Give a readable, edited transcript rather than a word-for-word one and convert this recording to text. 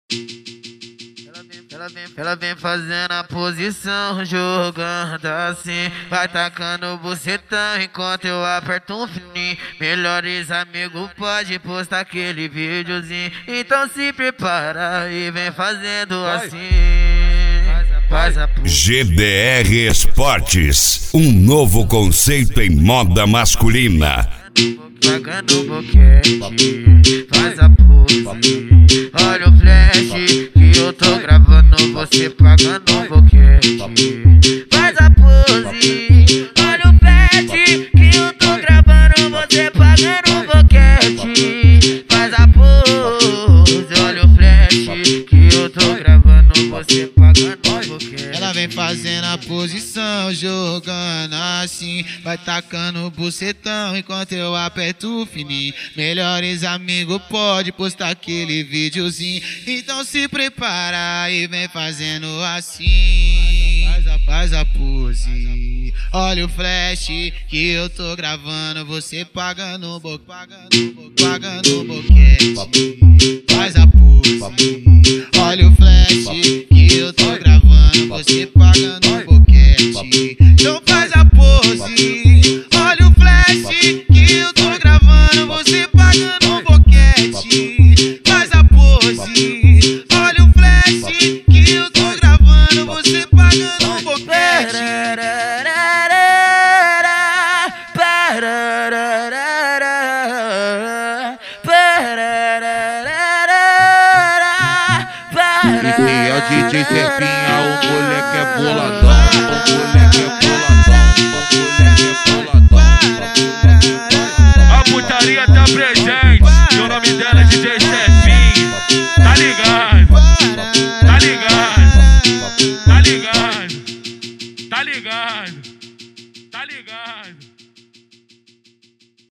Ela vem fazendo a posição, jogando assim, vai tacando o bucetão enquanto eu aperto um fininho. Melhores amigos pode postar aquele videozinho, então se prepara e vem fazendo assim. GDR Esportes, um novo conceito em moda masculina. Pagando boquete, faz a pose, olha o flash que eu tô gravando você pagando boquete. Faz a pose, olha o flash que eu tô gravando você pagando boquete. Faz a pose, olha o flash que eu tô gravando você pagando boquete. Ela vem fazendo a posição, jogando assim, vai tacando o bucetão enquanto eu aperto o fininho. Melhores amigos pode postar aquele videozinho, então se prepara e vem fazendo assim. Faz a pose, olha o flash que eu tô gravando você pagando boquete. Faz a pose, olha o flash que eu tô gravando você pagando boquete. Então faz a pose, olha o flash que eu tô gravando você pagando boquete. Faz a pose, olha o flash que eu tô gravando você pagando boquete. E é o DJ Serpinha, o moleque é boladão, o moleque é boladão. A putaria tá presente, e o nome dela é DJ Serpinha. Tá ligado, tá ligado, tá ligado, tá ligado, tá ligado.